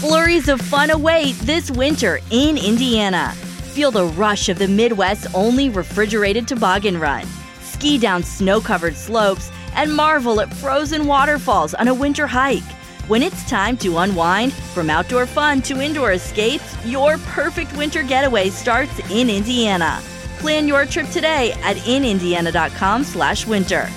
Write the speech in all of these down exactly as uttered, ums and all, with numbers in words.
Flurries of fun await this winter in Indiana. Feel the rush of the Midwest's only refrigerated toboggan run. Ski down snow-covered slopes and marvel at frozen waterfalls on a winter hike. When it's time to unwind, from outdoor fun to indoor escapes, your perfect winter getaway starts in Indiana. Plan your trip today at in indiana dot com slash winter.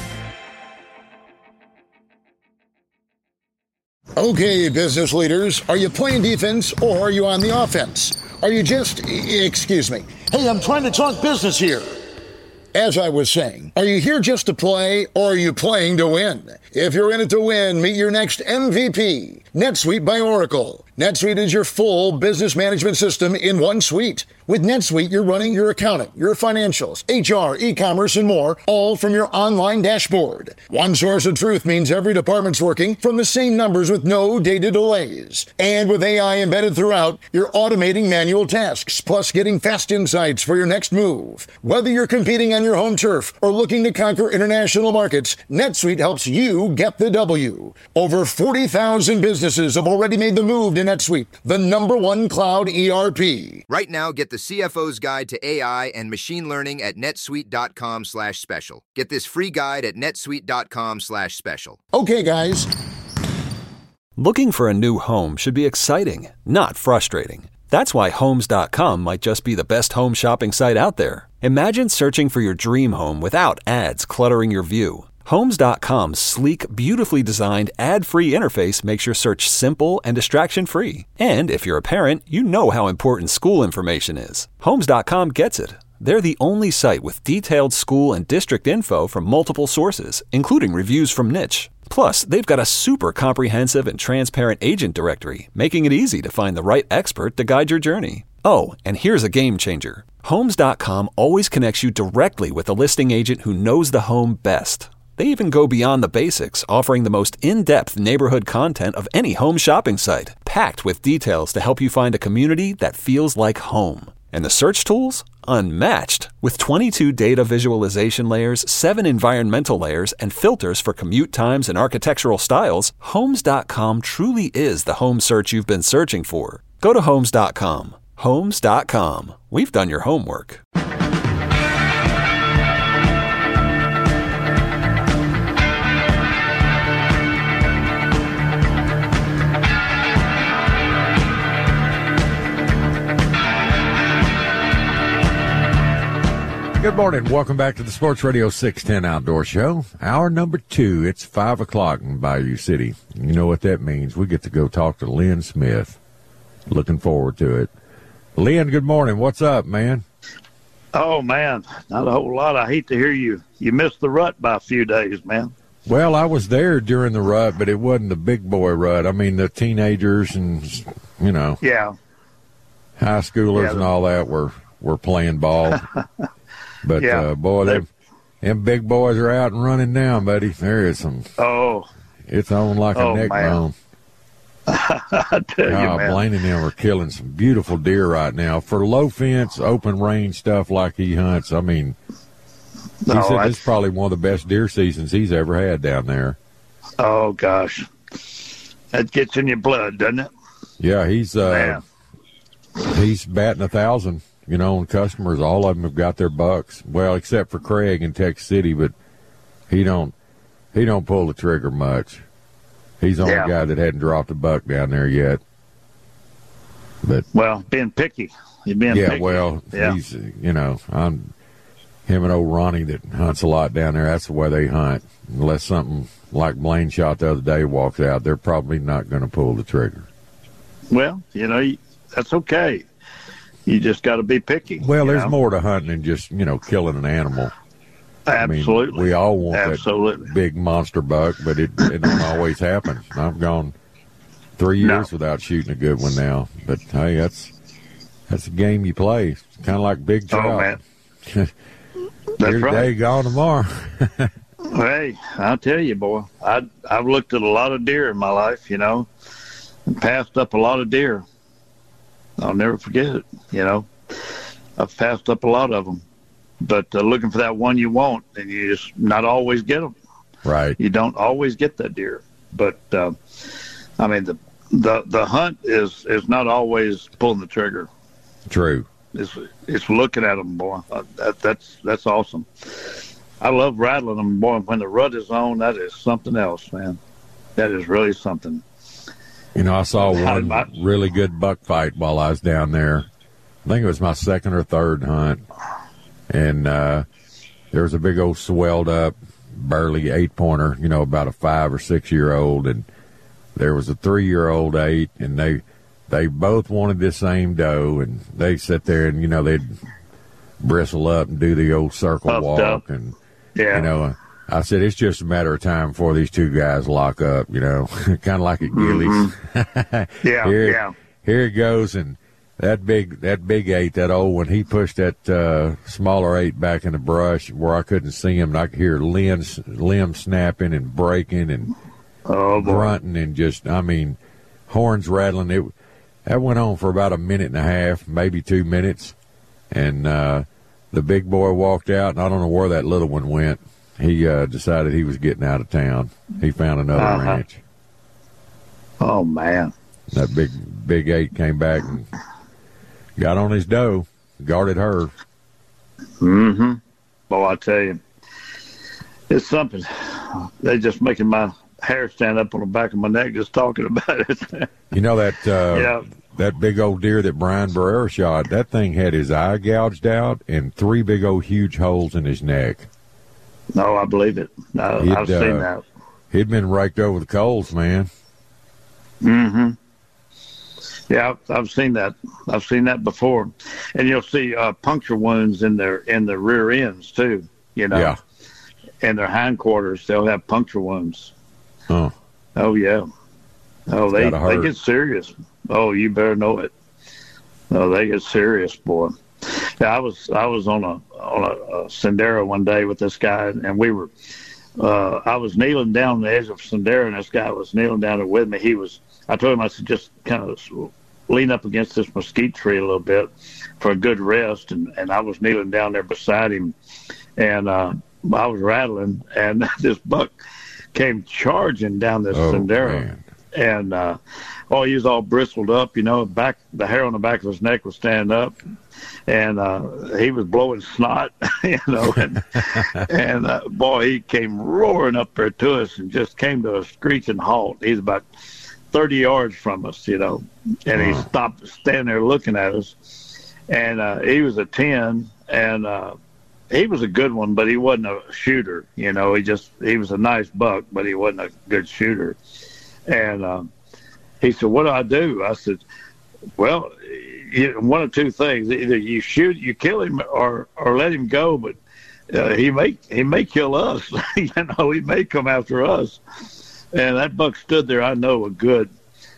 Okay, business leaders, are you playing defense or are you on the offense? Are you just, excuse me, hey, I'm trying to talk business here. As I was saying, are you here just to play or are you playing to win? If you're in it to win, meet your next M V P, NetSuite by Oracle. NetSuite is your full business management system in one suite. With NetSuite, you're running your accounting, your financials, H R, e-commerce, and more, all from your online dashboard. One source of truth means every department's working from the same numbers with no data delays. And with A I embedded throughout, you're automating manual tasks, plus getting fast insights for your next move. Whether you're competing on your home turf or looking to conquer international markets, NetSuite helps you get the W. Over forty thousand businesses have already made the move to NetSuite, the number one cloud E R P. Right now, get the C F O's Guide to A I and Machine Learning at netsuite.com slash special. Get this free guide at netsuite.com slash special. Okay, guys. Looking for a new home should be exciting, not frustrating. That's why Homes dot com might just be the best home shopping site out there. Imagine searching for your dream home without ads cluttering your view. Homes dot com's sleek, beautifully designed, ad-free interface makes your search simple and distraction-free. And if you're a parent, you know how important school information is. Homes dot com gets it. They're the only site with detailed school and district info from multiple sources, including reviews from Niche. Plus, they've got a super comprehensive and transparent agent directory, making it easy to find the right expert to guide your journey. Oh, and here's a game changer. Homes dot com always connects you directly with a listing agent who knows the home best. They even go beyond the basics, offering the most in-depth neighborhood content of any home shopping site, packed with details to help you find a community that feels like home. And the search tools? Unmatched. With twenty-two data visualization layers, seven environmental layers, and filters for commute times and architectural styles, Homes dot com truly is the home search you've been searching for. Go to Homes dot com. Homes dot com. We've done your homework. Good morning. Welcome back to the Sports Radio six ten Outdoor Show. Hour number two. It's five o'clock in Bayou City. You know what that means. We get to go talk to Lynn Smith. Looking forward to it. Lynn, good morning. What's up, man? Oh, man, not a whole lot. I hate to hear you. You missed the rut by a few days, man. Well, I was there during the rut, but it wasn't the big boy rut. I mean, the teenagers and, you know, yeah, high schoolers yeah, and all that were, were playing ball. But, yeah, uh, boy, them, them big boys are out and running down, buddy. There is some. Oh. It's on like oh, a neck man. bone. I tell oh, you, man. Blaine and them are killing some beautiful deer right now. For low fence, open range stuff like he hunts, I mean, he no, said I, this is probably one of the best deer seasons he's ever had down there. Oh, gosh. That gets in your blood, doesn't it? Yeah, he's uh, he's batting a thousand. You know, and customers, all of them have got their bucks. Well, except for Craig in Texas City, but he don't he don't pull the trigger much. He's the only yeah. guy that hadn't dropped a buck down there yet. But well, being picky, he's being yeah, picky. well, yeah. he's you know, I'm him and old Ronnie that hunts a lot down there. That's the way they hunt. Unless something like Blaine shot the other day walks out, they're probably not going to pull the trigger. Well, you know, that's okay. You just got to be picky. Well, there's know? more to hunting than just, you know, killing an animal. Absolutely. I mean, we all want Absolutely. that big monster buck, but it, it don't always happen. I've gone three years no. without shooting a good one now. But, hey, that's that's a game you play. It's kind of like big trout. Oh, man. Here That's today, right. gone tomorrow. Hey, I'll tell you, boy, I, I've looked at a lot of deer in my life, you know, and passed up a lot of deer. I'll never forget it, you know. I've passed up a lot of them. But uh, looking for that one you want, and you just not always get them. Right. You don't always get that deer. But, uh, I mean, the the the hunt is is not always pulling the trigger. True. It's it's looking at them, boy. Uh, that, that's that's awesome. I love rattling them, boy. When the rut is on, that is something else, man. That is really something. You know, I saw one really good buck fight while I was down there. I think it was my second or third hunt, and uh, there was a big old swelled up, burly eight pointer. You know, about a five or six year old, and there was a three year old eight, and they they both wanted the same doe, and they sit there and you know they'd bristle up and do the old circle Puffed walk, up. and Yeah. you know. I said, it's just a matter of time before these two guys lock up, you know, kind of like at Gillies. Mm-hmm. Yeah, here, yeah. Here it goes, and that big that big eight, that old one, he pushed that uh, smaller eight back in the brush where I couldn't see him, and I could hear limbs, limbs snapping and breaking and oh, boy. grunting and just, I mean, horns rattling. It That went on for about a minute and a half, maybe two minutes, and uh, the big boy walked out, and I don't know where that little one went. He uh, decided he was getting out of town. He found another Uh-huh. ranch. Oh, man. That big big eight came back and got on his doe, guarded her. Mm-hmm. Boy, I tell you, it's something. They're just making my hair stand up on the back of my neck just talking about it. You know that uh, Yeah. that big old deer that Brian Barrera shot, that thing had his eye gouged out and three big old huge holes in his neck. No, I believe it. No, He'd, I've seen uh, that. He'd been raked over the coals, man. Mm-hmm. Yeah, I've, I've seen that. I've seen that before, and you'll see uh, puncture wounds in their in their rear ends too. You know, Yeah. in their hindquarters, they'll have puncture wounds. Oh, Oh yeah. Oh, they gotta hurt. they get serious. Oh, you better know it. No, they get serious, boy. Yeah, I was I was on a on a, a Sendero one day with this guy, and we were. Uh, I was kneeling down on the edge of Sendero, and this guy was kneeling down there with me. He was. I told him I said just kind of lean up against this mesquite tree a little bit for a good rest, and, and I was kneeling down there beside him, and uh, I was rattling, and this buck came charging down this oh Sendero. man. And uh, oh, he was all bristled up, you know. Back the hair on the back of his neck was standing up, and uh, he was blowing snot, you know. And, and uh, boy, he came roaring up there to us and just came to a screeching halt. He's about thirty yards from us, you know, and he stopped standing there looking at us. And uh, he was a ten, and uh, he was a good one, but he wasn't a shooter, you know. He just he was a nice buck, but he wasn't a good shooter. And um, he said, "What do I do?" I said, "Well, you, one of two things: either you shoot, you kill him, or or let him go. But uh, he may he may kill us. you know, he may come after us." And that buck stood there, I know, a good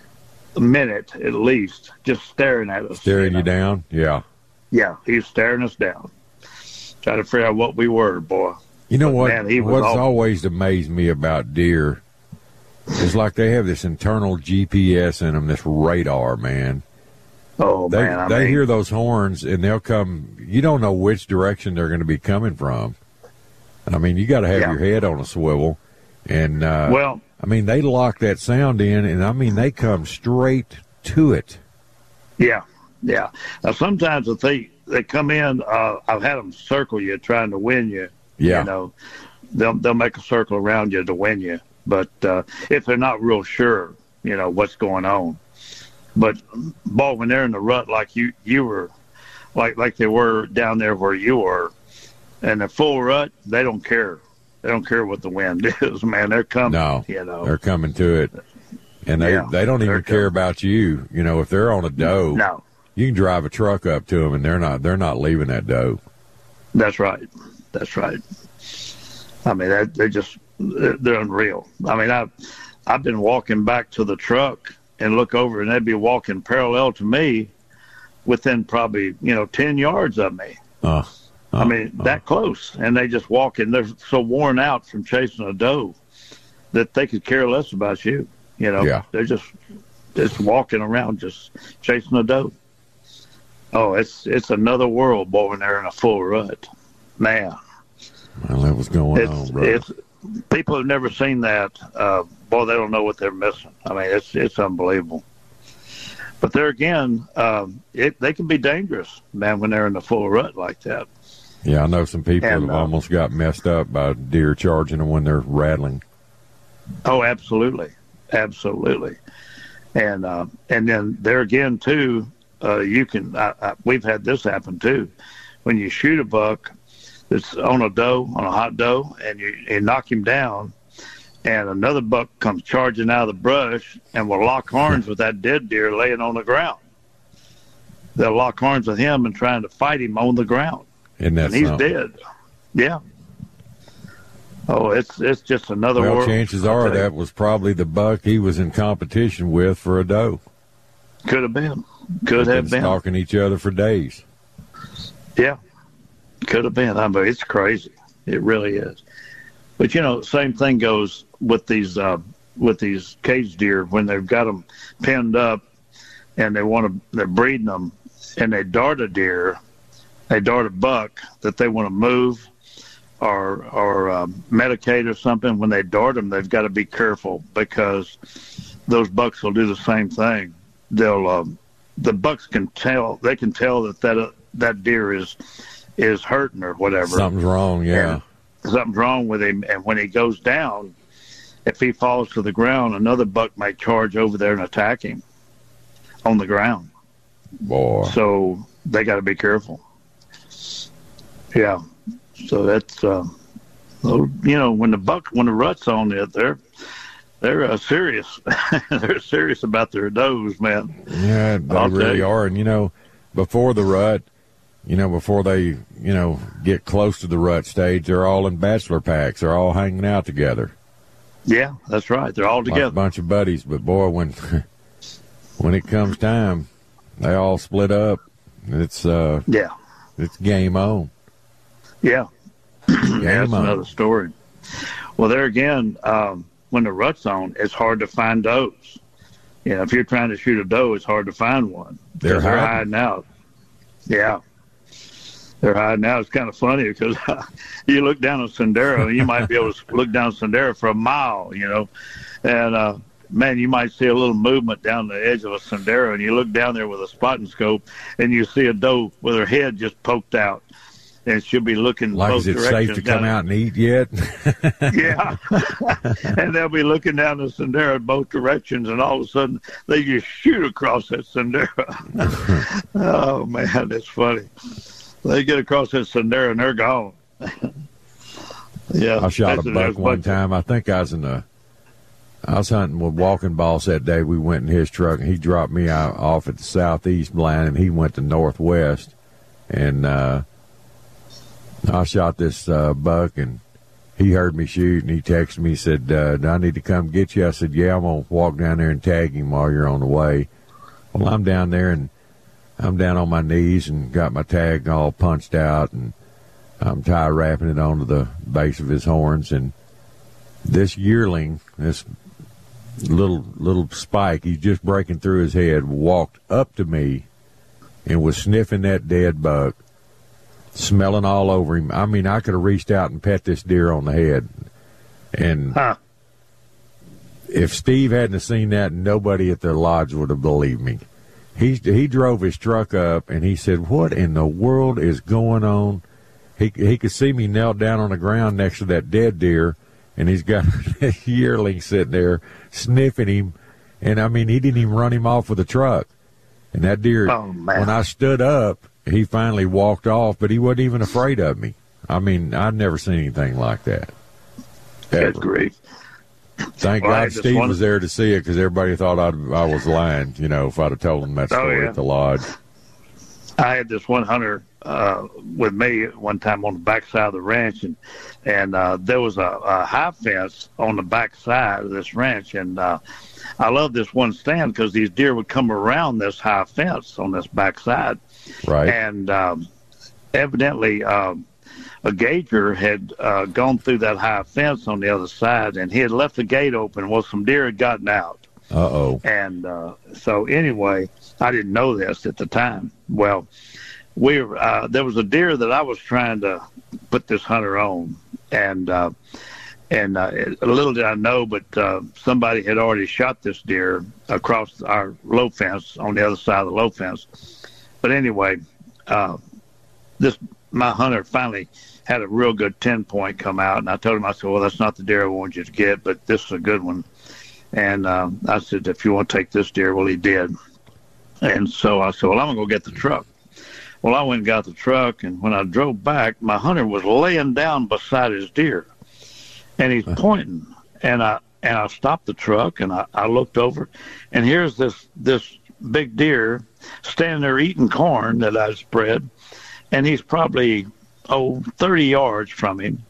minute at least, just staring at us. Staring you, you know? down? Yeah. Yeah, he was staring us down, trying to figure out what we were, boy. You know But, what? man, he was What's all- always amazed me about deer is like they have this internal G P S in them, this radar, man. Oh, They man, I they mean, hear those horns and they'll come. You don't know which direction they're going to be coming from. I mean, you got to have Yeah. your head on a swivel, and uh, well, I mean, they lock that sound in, and I mean, they come straight to it. yeah, yeah. Now, sometimes if they, they come in, uh, I've had them circle you trying to win you. Yeah. You know, they'll, they'll make a circle around you to win you. But uh, if they're not real sure, you know, what's going on. But, boy, when they're in the rut like you, you were, like like they were down there where you were, and the full rut, they don't care. They don't care what the wind is, man. They're coming, No, you know. they're coming to it, and they Yeah, they don't even they're care coming. about you. You know, if they're on a doe, No, you can drive a truck up to them, and they're not they're not leaving that doe. that's right. That's right. I mean, they they just they're unreal. I mean, I've I've been walking back to the truck and look over, and they'd be walking parallel to me, within probably you know ten yards of me. Uh, I mean, that close, and they just walk in. They're so worn out from chasing a doe that they could care less about you. You know, Yeah. they're just just walking around, just chasing a doe. Oh, it's it's another world, boy, when they're in a full rut, man. well, that was going It's on, bro. it's people have never seen that. Uh, boy, they don't know what they're missing. I mean, it's it's unbelievable. But there again, um, it, they can be dangerous, man, when they're in the full rut like that. Yeah, I know some people And, have uh, almost got messed up by deer charging them when they're rattling. Oh, absolutely, absolutely. And uh, and then there again too, uh, you can. I, I, we've had this happen too. When you shoot a buck that's on a doe, on a hot doe, and you, you knock him down, and another buck comes charging out of the brush and will lock horns with that dead deer laying on the ground. They'll lock horns with him and trying to fight him on the ground. Isn't that And he's something? dead. Yeah. Oh, it's it's just another Well, world. chances I'll are tell you. that was probably the buck he was in competition with for a doe. Could have been. Could They've have been been. stalking each other for days. Yeah. Could have been. I mean, it's crazy. It really is. But, you know, same thing goes with these uh, with these cage deer when they've got them pinned up and they want to, they're breeding them and they dart a deer, they dart a buck that they want to move or or um, medicate or something. When they dart them, they've got to be careful because those bucks will do the same thing. They'll um, the bucks can tell they can tell that that uh, that deer is is hurting or whatever. Something's wrong, yeah. And something's wrong with him, and when he goes down, if he falls to the ground, another buck might charge over there and attack him on the ground. Boy. So they got to be careful. Yeah. So that's, uh, you know, when the buck, when the rut's on it, they're they're uh, serious. They're serious about their does, man. Yeah, they I'll tell really you. are. And, you know, before the rut, you know, before they, you know, get close to the rut stage, they're all in bachelor packs. They're all hanging out together. Yeah, that's right. They're all Like a together. bunch of buddies. But, boy, when when it comes time, they all split up. It's uh, Yeah. it's game on. Yeah. Game Yeah, that's on. another story. Well, there again, um, when the rut's on, it's hard to find does. You know, if you're trying to shoot a doe, it's hard to find one. They're because they're hiding. hiding out. Yeah. They're hiding out. It's kind of funny because you look down a Sendero, and you might be able to look down a Sendero for a mile, you know. And, uh, man, you might see a little movement down the edge of a Sendero, and you look down there with a spotting scope, and you see a doe with her head just poked out. And she'll be looking Like, both is it directions. safe to come down- out and eat yet? Yeah. And they'll be looking down the Sendero in both directions, and all of a sudden they just shoot across that Sendero. Oh, man, that's funny. They get across that Sendero, and they're gone. Yeah. I shot a that's- buck there's one bunch of- time. I think I was in a, I was hunting with Walking Boss that day. We went in his truck, and he dropped me out off at the southeast line, and he went to northwest. And uh, I shot this uh, buck, and he heard me shoot, and he texted me, he said, uh, do I need to come get you? I said, yeah, I'm going to walk down there and tag him while you're on the way. Well, I'm down there, and I'm down on my knees and got my tag all punched out, and I'm tie wrapping it onto the base of his horns. And this yearling, this little little spike, he's just breaking through his head, walked up to me and was sniffing that dead buck, smelling all over him. I mean, I could have reached out and pet this deer on the head. And Huh. if Steve hadn't have seen that, nobody at the lodge would have believed me. He he drove his truck up, and he said, what in the world is going on? He he could see me knelt down on the ground next to that dead deer, and he's got a yearling sitting there sniffing him. And, I mean, he didn't even run him off with the truck. And that deer, Oh, man. when I stood up, he finally walked off, but he wasn't even afraid of me. I mean, I'd never seen anything like that. Good Ever. grief. Thank Well, I God had this Steve one- was there to see it, because everybody thought I'd, I was lying, you know, if I'd have told them that Oh, story yeah. at the lodge. I had this one hunter uh, with me one time on the backside of the ranch, and and uh, there was a, a high fence on the backside of this ranch, and uh, I love this one stand because these deer would come around this high fence on this backside, Right. and um, evidently um, a gauger had uh, gone through that high fence on the other side, and he had left the gate open. Well, some deer had gotten out. Uh-oh. And uh, so anyway, I didn't know this at the time. Well, we were, uh, there was a deer that I was trying to put this hunter on, and uh, And uh, it, little did I know, but uh, somebody had already shot this deer across our low fence on the other side of the low fence. But anyway, uh, this my hunter finally had a real good ten point come out, and I told him, I said, well, that's not the deer I wanted you to get, but this is a good one. And uh, I said, if you want to take this deer, well, he did. And so I said, well, I'm going to go get the truck. Well, I went and got the truck, and when I drove back, my hunter was laying down beside his deer, and he's pointing. And I and I stopped the truck, and I, I looked over, and here's this this big deer standing there eating corn that I spread, and he's probably, oh, thirty yards from him.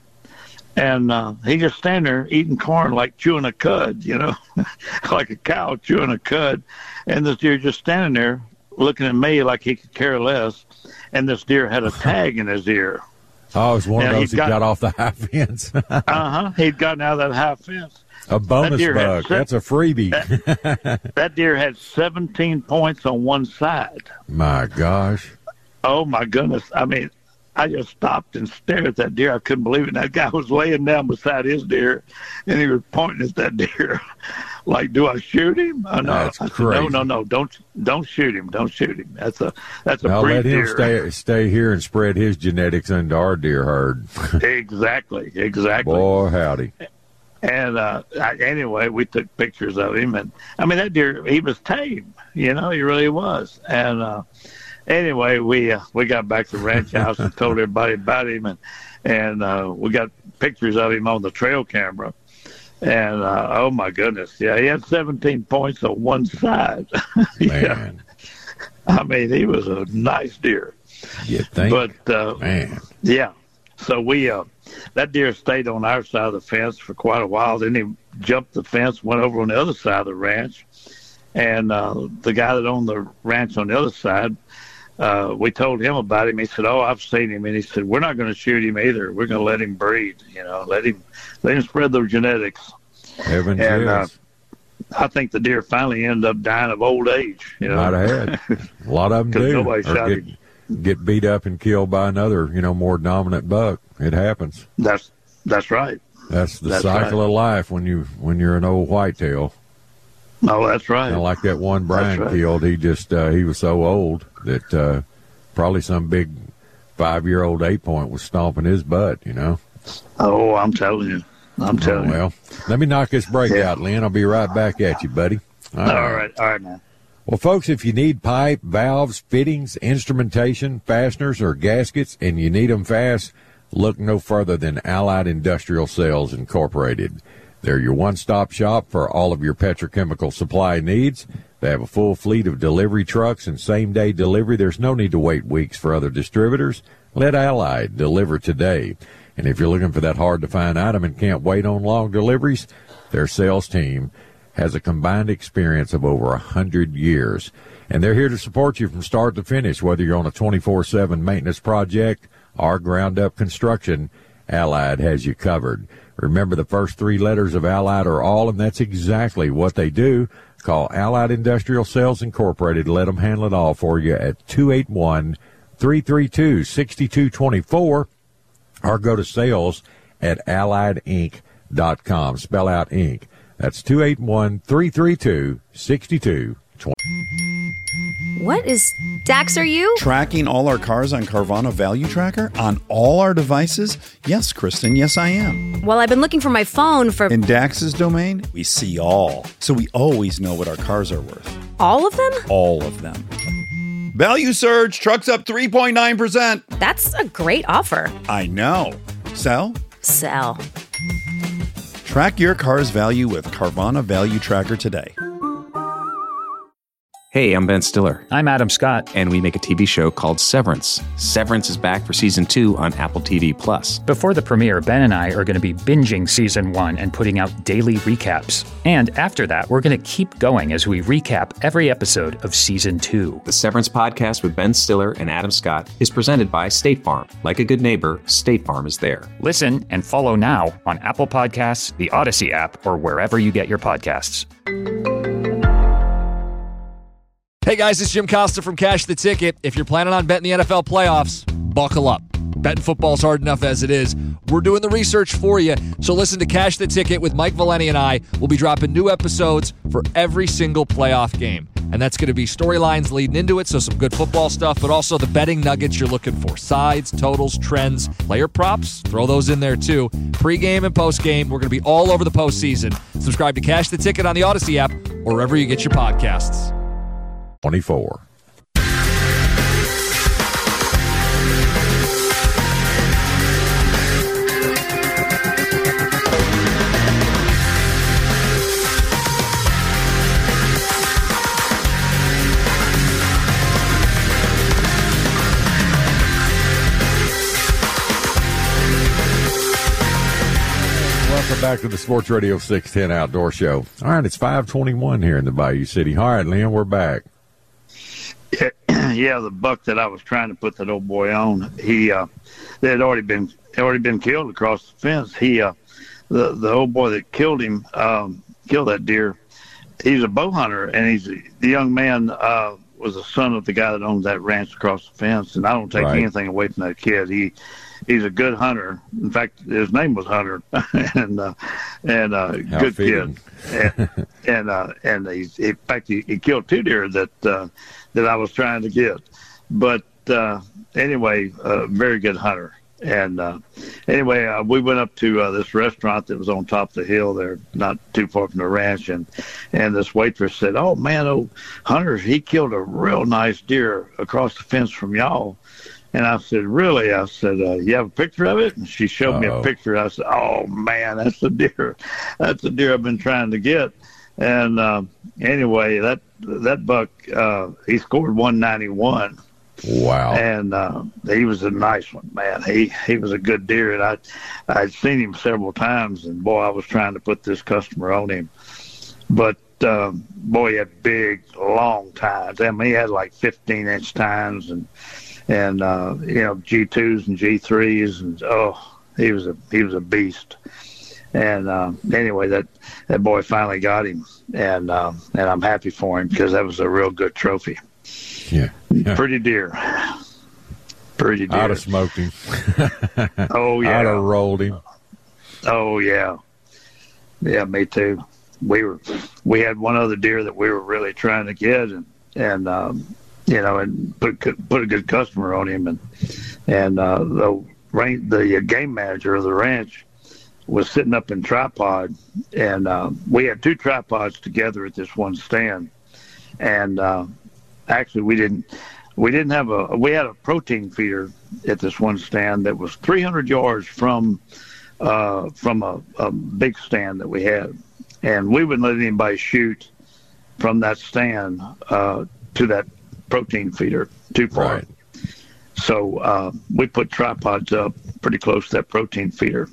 And uh, he just standing there eating corn like chewing a cud, you know, like a cow chewing a cud. And this deer just standing there looking at me like he could care less. And this deer had a tag in his ear. Oh, it was one and of those he got, got off the high fence. uh-huh. He'd gotten out of that high fence. A bonus bug. Se- That's a freebie. that, that deer had seventeen points on one side. My gosh. Oh, my goodness. I mean, I just stopped and stared at that deer. I couldn't believe it. And that guy was laying down beside his deer, and he was pointing at that deer like, do I shoot him? Oh, no. That's I said, crazy. no, no, no. Don't don't shoot him. Don't shoot him. That's a that's a I'll breed let him deer. stay stay here and spread his genetics into our deer herd. Exactly, exactly. Boy, howdy. And uh, I, anyway, we took pictures of him, and I mean that deer, he was tame. You know, he really was. And uh, anyway, we uh, we got back to the ranch house and told everybody about him, and and uh, we got pictures of him on the trail camera. And uh, oh my goodness, yeah, he had seventeen points on one side. yeah. Man, I mean, he was a nice deer. You think? But uh, man, yeah. So we uh, that deer stayed on our side of the fence for quite a while. Then he jumped the fence, went over on the other side of the ranch, and uh, the guy that owned the ranch on the other side, uh, we told him about him. He said, "Oh, I've seen him," and he said, "We're not going to shoot him either. We're going to let him breed. You know, let him let him spread those genetics." Heaven and uh, yes. I think the deer finally ended up dying of old age. You know, Might have had. A lot of them 'Cause do. nobody Or shot get, him. get beat up and killed by another, you know, more dominant buck. It happens. That's that's right. That's the That's cycle right. of life when you when you're an old whitetail. Oh, that's right. Kind of like that one Brian right. killed. He just uh, he was so old that uh, probably some big five year old eight point was stomping his butt. You know. Oh, I'm telling you. I'm Oh, telling you. well, let me knock this break Yeah. out, Lynn. I'll be right back at you, buddy. All right. All right, man. Well, folks, if you need pipe, valves, fittings, instrumentation, fasteners, or gaskets, and you need them fast, look no further than Allied Industrial Sales Incorporated. They're your one-stop shop for all of your petrochemical supply needs. They have a full fleet of delivery trucks and same-day delivery. There's no need to wait weeks for other distributors. Let Allied deliver today. And if you're looking for that hard-to-find item and can't wait on long deliveries, their sales team has a combined experience of over one hundred years. And they're here to support you from start to finish, whether you're on a twenty-four seven maintenance project or ground-up construction. Allied has you covered. Remember, the first three letters of Allied are all, and that's exactly what they do. Call Allied Industrial Sales Incorporated. Let them handle it all for you at two eight one, three three two, six two two four. Or go to sales at allied inc dot com. Spell out Inc. That's two eight one, three three two, six two two four. What is Dax, are you? Tracking all our cars on Carvana Value Tracker on all our devices? Yes, Kristen, yes, I am. Well, I've been looking for my phone for... In Dax's domain, we see all. So we always know what our cars are worth. all of them? All of them. Value surge, trucks up three point nine percent. That's a great offer. I know. Sell? Sell. Track your car's value with Carvana Value Tracker today. Hey, I'm Ben Stiller. I'm Adam Scott. And we make a T V show called Severance. Severance is back for season two on Apple T V Plus. Before the premiere, Ben and I are going to be binging season one and putting out daily recaps. And after that, we're going to keep going as we recap every episode of season two. The Severance podcast with Ben Stiller and Adam Scott is presented by State Farm. Like a good neighbor, State Farm is there. Listen and follow now on Apple Podcasts, the Odyssey app, or wherever you get your podcasts. Hey guys, it's Jim Costa from Cash the Ticket. If you're planning on betting the N F L playoffs, buckle up. betting football's hard enough as it is. We're doing the research for you. So listen to Cash the Ticket with Mike Valeni and I. We'll be dropping new episodes for every single playoff game. And that's going to be storylines leading into it, so some good football stuff, but also the betting nuggets you're looking for. Sides, totals, trends, player props, throw those in there too. Pre-game and post-game, we're going to be all over the postseason. Subscribe to Cash the Ticket on the Odyssey app or wherever you get your podcasts. twenty-four. Back to the Sports Radio six ten Outdoor Show. All right, it's five twenty-one here in the Bayou City. All right, Lynn, we're back. Yeah, yeah, the buck that I was trying to put that old boy on, he uh, they had already been already been killed across the fence. He, uh, the the old boy that killed him, um, killed that deer. He's a bow hunter, and he's the young man uh, was the son of the guy that owns that ranch across the fence. And I don't take Right. anything away from that kid. He. He's a good hunter. In fact, his name was Hunter, and uh, and uh, How good fitting. kid. And and, uh, and he's, in fact, he, he killed two deer that uh, that I was trying to get. But uh, anyway, a very good hunter. And uh, anyway, uh, we went up to uh, this restaurant that was on top of the hill there, not too far from the ranch, and and this waitress said, "Oh man, oh Hunter, he killed a real nice deer across the fence from y'all." And I said, "Really?" I said, uh, "You have a picture of it?" And she showed Uh-oh. me a picture. I said, "Oh man, that's the deer. That's the deer I've been trying to get." And uh, anyway, that that buck, uh, he scored one ninety-one. Wow! And uh, he was a nice one, man. He he was a good deer, and I I'd seen him several times. And boy, I was trying to put this customer on him, but. Um, boy, he had big, long tines. I mean, he had like fifteen inch tines, and and uh, you know G twos and G threes, and oh, he was a he was a beast. And uh, anyway, that that boy finally got him, and uh, and I'm happy for him because that was a real good trophy. Yeah, yeah. Pretty deer, pretty deer. I'd have smoked him. Oh yeah, I'd have rolled him. Oh yeah, yeah, me too. We were, we had one other deer that we were really trying to get, and and um, you know, and put put a good customer on him, and and uh, the range, the game manager of the ranch was sitting up in tripod, and uh, we had two tripods together at this one stand, and uh, actually we didn't we didn't have a we had a protein feeder at this one stand that was three hundred yards from uh, from a, a big stand that we had. And we wouldn't let anybody shoot from that stand uh, to that protein feeder too far. Right. So uh, we put tripods up pretty close to that protein feeder.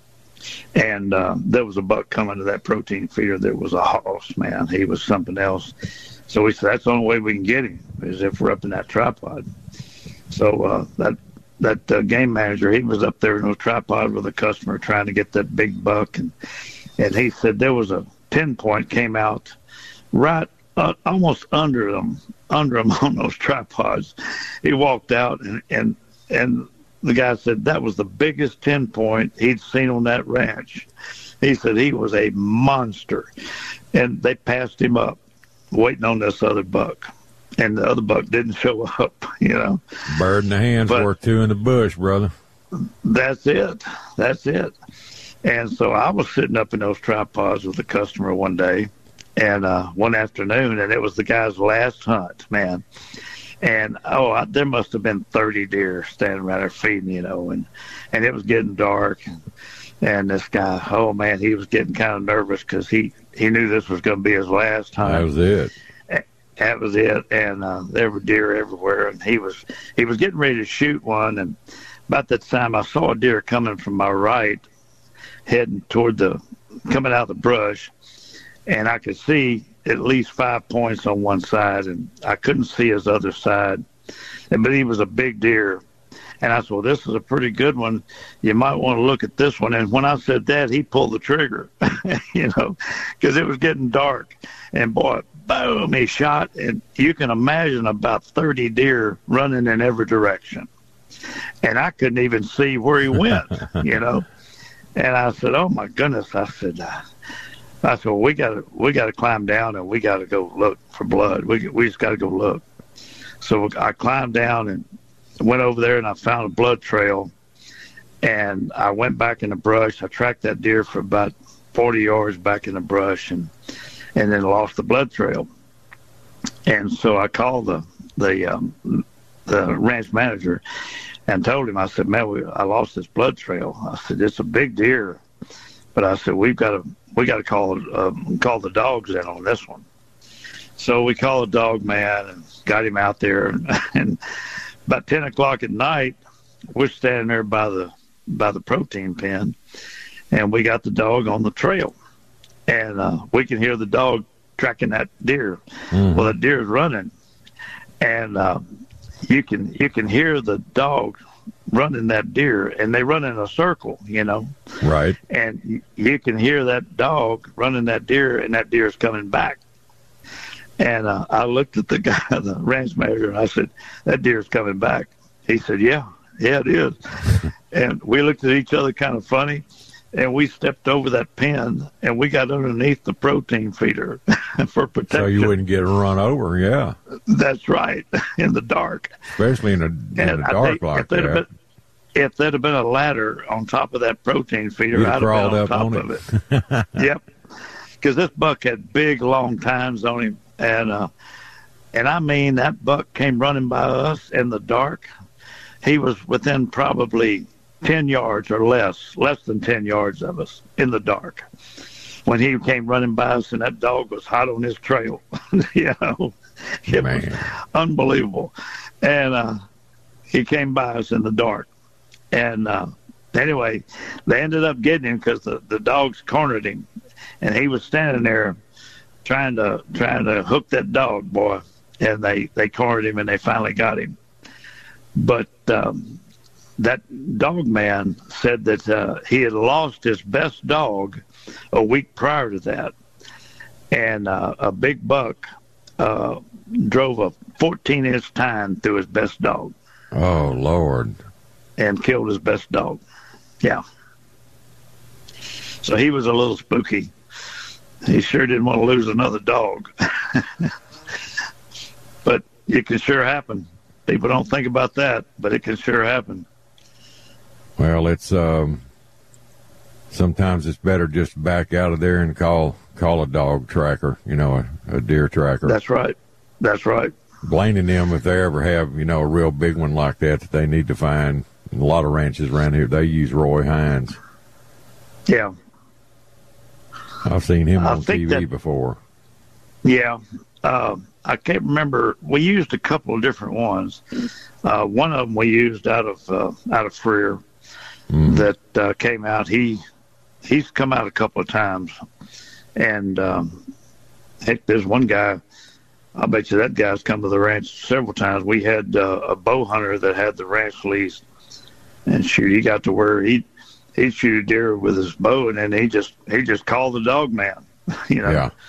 And uh, there was a buck coming to that protein feeder that was a hoss, man. He was something else. So we said, that's the only way we can get him is if we're up in that tripod. So uh, that that uh, game manager, he was up there in a tripod with a customer trying to get that big buck. And And he said there was a pinpoint came out right uh, almost under them, under them on those tripods. He walked out, and, and and the guy said that was the biggest pinpoint he'd seen on that ranch. He said he was a monster. And they passed him up, waiting on this other buck. And the other buck didn't show up, you know. Bird in the hand's But- worth two in the bush, brother. That's it. That's it. And so I was sitting up in those tripods with a customer one day, and uh, one afternoon, and it was the guy's last hunt, man. And, oh, I, there must have been thirty deer standing around there feeding, you know, and, and it was getting dark. And, and this guy, oh, man, he was getting kind of nervous because he, he knew this was going to be his last hunt. That was it. That was it. And uh, there were deer everywhere, and he was he was getting ready to shoot one. And about that time, I saw a deer coming from my right, heading toward the, coming out of the brush, and I could see at least five points on one side, and I couldn't see his other side. And, but he was a big deer. And I said, well, this is a pretty good one. You might want to look at this one. And when I said that, he pulled the trigger, you know, because it was getting dark. And, boy, boom, he shot. And you can imagine about thirty deer running in every direction. and I couldn't even see where he went, you know. And I said, "Oh my goodness!" I said, uh, "I said, well, we got to we got to climb down and we got to go look for blood. We we just got to go look." So I climbed down and went over there, and I found a blood trail. And I went back in the brush. I tracked that deer for about forty yards back in the brush, and and then lost the blood trail. And so I called the the um, the ranch manager and told him, I said, "Man, we, I lost this blood trail." I said, "It's a big deer, but I said we've got to we got to call uh, call the dogs in on this one." So we called the dog man and got him out there, and, and about ten o'clock at night, we're standing there by the by the protein pen, and we got the dog on the trail, and uh, we can hear the dog tracking that deer. Mm. Well, the deer is running, and uh, you can you can hear the dog running that deer, and they run in a circle, you know. Right. And you, you can hear that dog running that deer, and that deer is coming back. And uh, I looked at the guy, the ranch manager, and I said, "That deer is coming back." He said, "Yeah, yeah, it is." And we looked at each other kind of funny, and we stepped over that pen, and we got underneath the protein feeder for protection. So you wouldn't get run over, yeah. That's right, in the dark. Especially in a, in and a dark think, like if that. Been, if there'd have been a ladder on top of that protein feeder, You'd I'd have crawled been on up top on of it. it. Yep. Because this buck had big, long tines on him, and uh, and I mean, that buck came running by us in the dark. He was within probably ten yards or less, less than ten yards of us in the dark when he came running by us, and that dog was hot on his trail. You know, it Man. was unbelievable. And uh, he came by us in the dark. And uh, anyway, they ended up getting him because the, the dogs cornered him, and he was standing there trying to trying to hook that dog, boy. And they, they cornered him, and they finally got him. But um, that dog man said that uh, he had lost his best dog a week prior to that. And uh, a big buck uh, drove a fourteen-inch tine through his best dog. Oh, Lord. And killed his best dog. Yeah. So he was a little spooky. He sure didn't want to lose another dog. But it can sure happen. People don't think about that, but it can sure happen. Well, it's um, sometimes it's better just to back out of there and call call a dog tracker, you know, a, a deer tracker. That's right. That's right. Blaming them if they ever have, you know, a real big one like that that they need to find. A lot of ranches around here, they use Roy Hines. Yeah. I've seen him I on T V that, before. Yeah. Uh, I can't remember. We used a couple of different ones. Uh, one of them we used out of uh, out of Freer mm. that uh, came out. He he's come out a couple of times, and um, heck, there's one guy. I bet you that guy's come to the ranch several times. We had uh, a bow hunter that had the ranch leased, and shoot, he got to where he he'd shoot a deer with his bow, and then he just he just called the dog man, you know. Yeah.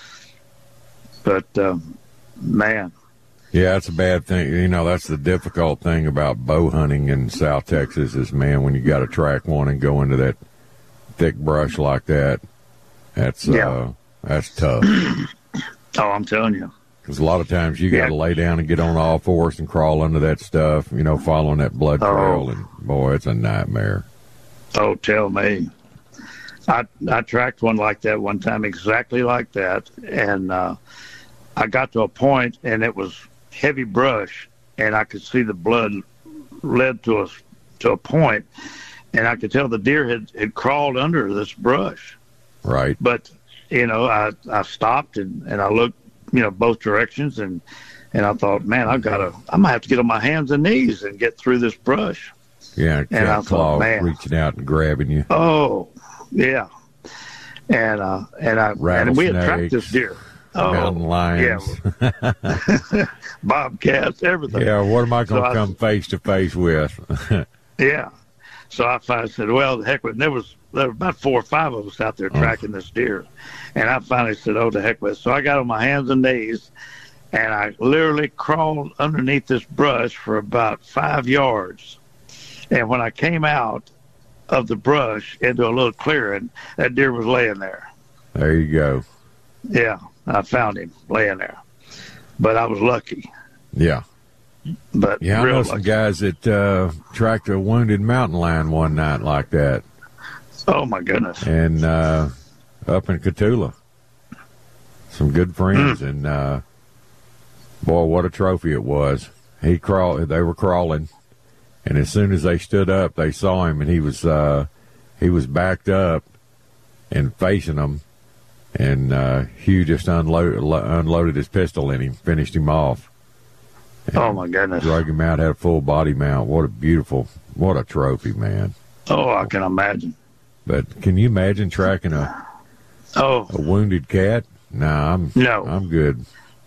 But um, man. Yeah, that's a bad thing. You know, that's the difficult thing about bow hunting in South Texas is, man, when you got to track one and go into that thick brush like that, that's yeah. uh, that's tough. Oh, I'm telling you. Because a lot of times you got to yeah. lay down and get on all fours and crawl under that stuff, you know, following that blood trail, oh. and boy, it's a nightmare. Oh, tell me. I I tracked one like that one time, exactly like that, and uh, I got to a point, and it was heavy brush, and I could see the blood led to a, to a point, and I could tell the deer had, had crawled under this brush. Right. But, you know, I, I stopped, and, and I looked, you know, both directions, and, and I thought, man, I've got to, I might have to get on my hands and knees and get through this brush. Yeah, and I thought, man, reaching out and grabbing you. Oh, yeah. And, uh, and, I, and we had tracked this deer. Oh, mountain lions. Yeah. Bobcats, everything. Yeah, what am I going to so come I, face to face with? Yeah. So I finally said, well, the heck with it. There was, there were about four or five of us out there tracking oh. this deer. And I finally said, oh, the heck with it. So I got on my hands and knees, and I literally crawled underneath this brush for about five yards. And when I came out of the brush into a little clearing, that deer was laying there. There you go. Yeah, I found him laying there. But I was lucky. Yeah. But yeah, I real know lucky. some guys that uh, tracked a wounded mountain lion one night like that. Oh, my goodness. And uh, up in Cotulla. Some good friends. Mm. And, uh, boy, what a trophy it was. He crawled. They were crawling. And as soon as they stood up, they saw him, and he was uh, he was backed up and facing them. And uh, Hugh just unloaded, unloaded his pistol in him, finished him off. Oh, my goodness. Drug him out, had a full body mount. What a beautiful, what a trophy, man. Oh, I can imagine. But can you imagine tracking a oh a wounded cat? Nah, I'm no, I'm good.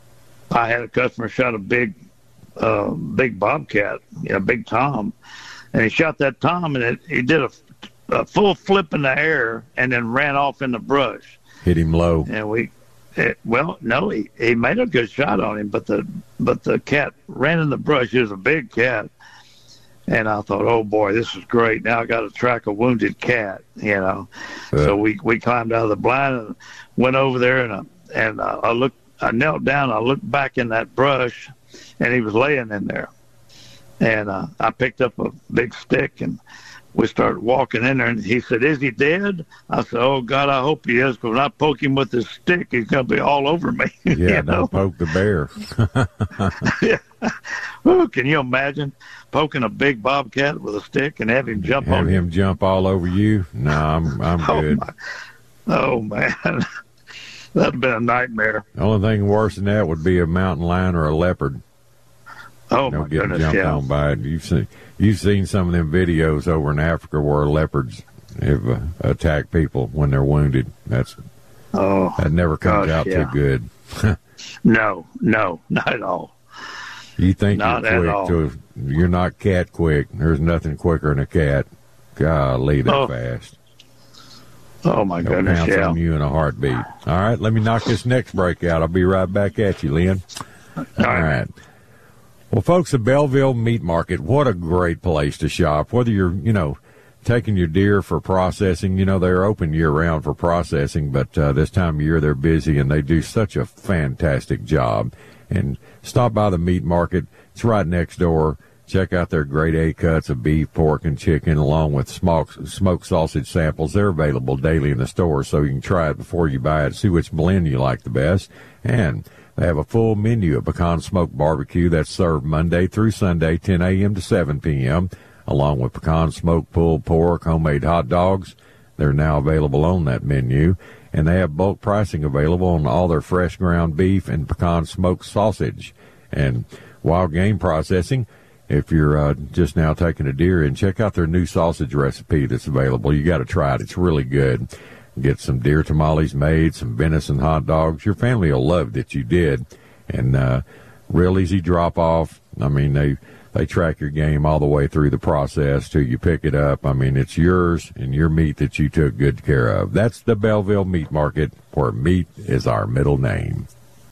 I had a customer shot a big, uh, big bobcat, yeah, big tom, and he shot that tom, and it, he did a, a full flip in the air and then ran off in the brush. Hit him low. And we, it, well, no, he, he made a good shot on him, but the but the cat ran in the brush. It was a big cat. And I thought, oh, boy, this is great. Now I got to track a wounded cat, you know. Uh, so we, we climbed out of the blind and went over there, and, uh, and uh, I looked, I knelt down. I looked back in that brush, and he was laying in there. And uh, I picked up a big stick, and we started walking in there. And he said, is he dead? I said, oh, God, I hope he is, because when I poke him with this stick, he's going to be all over me. Yeah, you don't know? poke the bear. Yeah. Ooh, can you imagine poking a big bobcat with a stick and have him jump have on him you? jump all over you? No, I'm I'm oh, good. My. Oh, man. That'd have been a nightmare. The only thing worse than that would be a mountain lion or a leopard. Oh, you know, my getting goodness, jumped yeah. on by it. You've seen, you've seen some of them videos over in Africa where leopards have uh, attacked people when they're wounded. That's oh, That never comes gosh, out yeah. too good. No, no, not at all. You think Not you're at all. quick to, you're not cat quick. There's nothing quicker than a cat. Golly, they're Oh. fast. Oh, my They'll goodness, pounce yeah. on you in a heartbeat. All right, let me knock this next break out. I'll be right back at you, Lynn. All right. right. Well, folks, the Belleville Meat Market, what a great place to shop. Whether you're, you know, taking your deer for processing, you know, they're open year-round for processing, but uh, this time of year they're busy, and they do such a fantastic job. And stop by the meat market. It's right next door. Check out their grade A cuts of beef, pork, and chicken, along with smoked, smoked sausage samples. They're available daily in the store, so you can try it before you buy it, see which blend you like the best. And they have a full menu of pecan smoked barbecue that's served Monday through Sunday, ten a.m. to seven p.m., along with pecan smoked pulled pork, homemade hot dogs. They're now available on that menu. And they have bulk pricing available on all their fresh ground beef and pecan smoked sausage. And wild game processing, if you're uh, just now taking a deer in, check out their new sausage recipe that's available. You got to try it. It's really good. Get some deer tamales made, some venison hot dogs. Your family will love that you did. And uh, real easy drop off. I mean, they... They track your game all the way through the process till you pick it up. I mean, it's yours and your meat that you took good care of. That's the Belleville Meat Market, where meat is our middle name.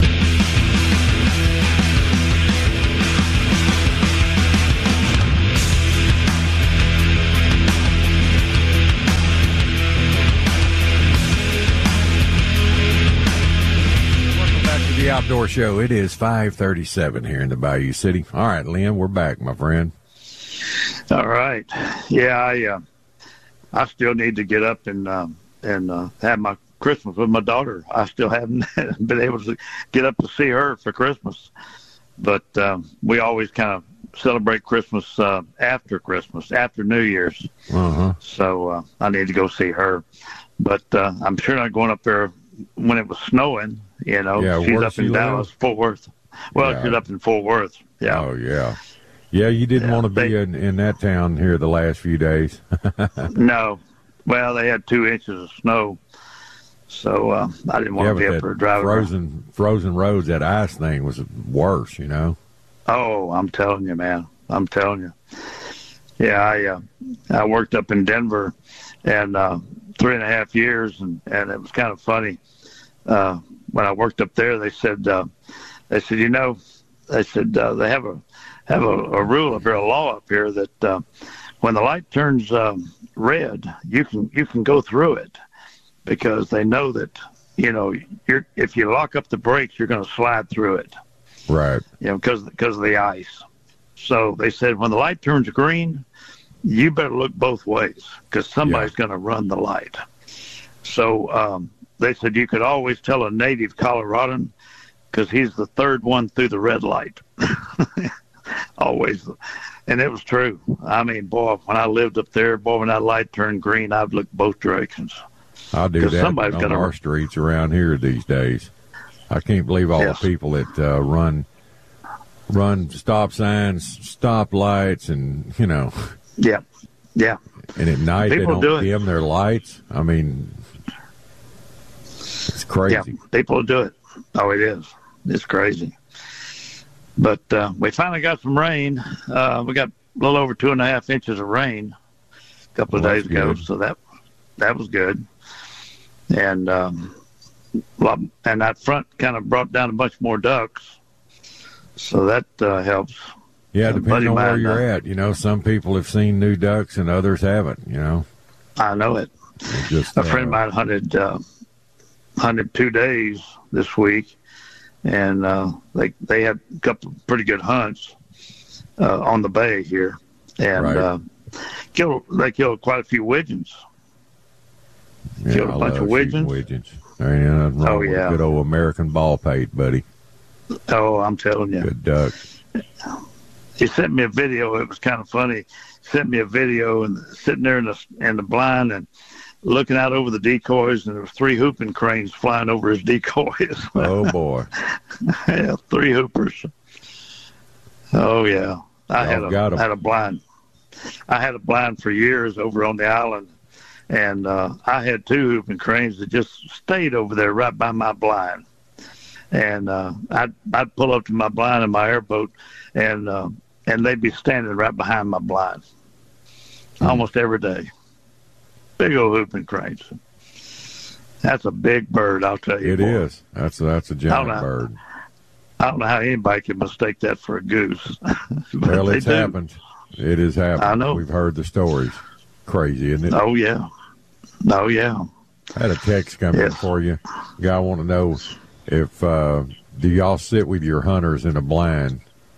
The Outdoor Show. It is five thirty-seven here in the Bayou City. All right, Lynn, we're back, my friend. All right. Yeah, I uh, I still need to get up and um, and uh, have my Christmas with my daughter. I still haven't been able to get up to see her for Christmas, but um, we always kind of celebrate Christmas uh, after Christmas, after New Year's. Uh-huh. So uh, I need to go see her, but uh, I'm sure not going up there when it was snowing. You know, yeah, she's where up she in Dallas, live? Fort Worth. Well, Yeah. she's up in Fort Worth. Yeah. Oh, yeah. Yeah, you didn't Yeah, want to be they- in, in that town here the last few days. No. Well, they had two inches of snow, so uh, I didn't want Yeah, to be but up that there driving. around. frozen, frozen roads, that ice thing was worse, you know? Oh, I'm telling you, man. I'm telling you. Yeah, I uh, I worked up in Denver, and uh, three and a half years, and, and it was kind of funny. Uh, when I worked up there, they said, uh, they said, you know, they said uh, they have a have a, a rule up here, a law up here that uh, when the light turns um, red, you can you can go through it because they know that, you know, you're if you lock up the brakes, you're going to slide through it. Right. You know, because because of the ice. So they said when the light turns green, you better look both ways because somebody's yeah. going to run the light. So um, they said you could always tell a native Coloradan because he's the third one through the red light. Always. And it was true. I mean, boy, when I lived up there, boy, when that light turned green, I'd look both directions. I do that somebody's on gonna... our streets around here these days. I can't believe all yes. the people that uh, run run stop signs, stop lights, and, you know. Yeah, yeah. And at night people they don't do dim their lights. I mean, it's crazy. Yeah, people do it. Oh, it is. It's crazy. But uh, we finally got some rain. Uh, we got a little over two and a half inches of rain a couple of well, days ago, good. so that that was good. And um, and that front kind of brought down a bunch more ducks, so that uh, helps. Yeah, uh, depending on where you're uh, at. You know, some people have seen new ducks and others haven't, you know. I know it. Just, a friend uh, of mine hunted, uh, hunted two days this week, and uh, they they had a couple of pretty good hunts uh, on the bay here. And right. uh, killed, they killed quite a few widgeons. Yeah, killed a I bunch of widgeons. widgeons. There ain't nothing wrong Oh, with yeah. good old American ball pate, buddy. Oh, I'm telling you. Good duck. He sent me a video. It was kind of funny. He sent me a video and sitting there in the in the blind and looking out over the decoys, and there were three hooping cranes flying over his decoys. Oh boy! Yeah, three hoopers. Oh yeah, I had got a 'em. had a blind. I had a blind for years over on the island, and uh, I had two hooping cranes that just stayed over there right by my blind. And uh, I'd I'd pull up to my blind in my airboat, and uh, and they'd be standing right behind my blind, Hmm. almost every day. Big old hooping cranes. That's a big bird, I'll tell you. It boy. is. That's that's a giant know. bird. I don't know how anybody can mistake that for a goose. Well, They it's do. happened. It has happened. I know. We've heard the stories. Crazy, isn't it? Oh yeah, oh yeah. I had a text come in Yes. for you. Guy want to know if uh, do y'all sit with your hunters in a blind,